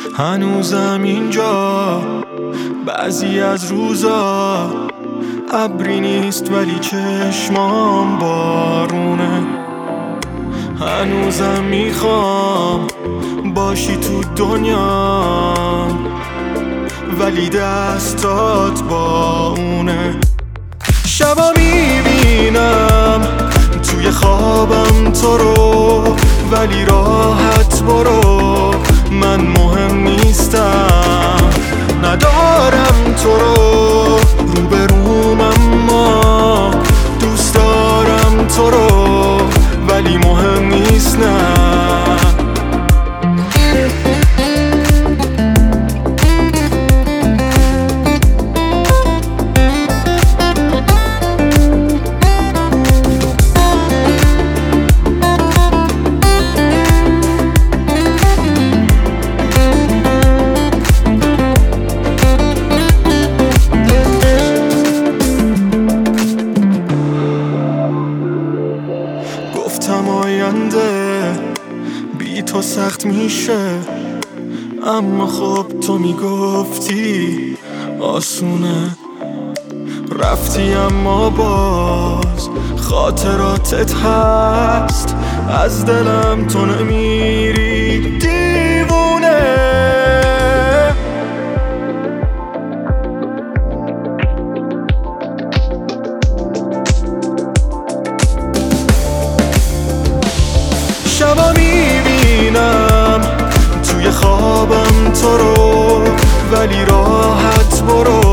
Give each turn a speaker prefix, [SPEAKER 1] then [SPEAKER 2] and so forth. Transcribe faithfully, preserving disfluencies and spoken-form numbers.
[SPEAKER 1] هنوزم اینجا بعضی از روزا ابری نیست ولی چشمام بارونه. هنوزم میخوام باشی تو دنیام ولی دستات با اونه. شبا میبینم توی خوابم تو رو ولی راحت برو، من مهم نیستم، ندارم تو رو روبروم اما دوست دارم تو رو ولی مهم نیست نه. گفتم آینده بی تو سخت میشه، اما خب تو میگفتی آسونه. رفتی اما باز خاطراتت هست، از دلم تو نمیری دیوونه. شبا میبینم توی خوابم تو رو ولی راحت برو،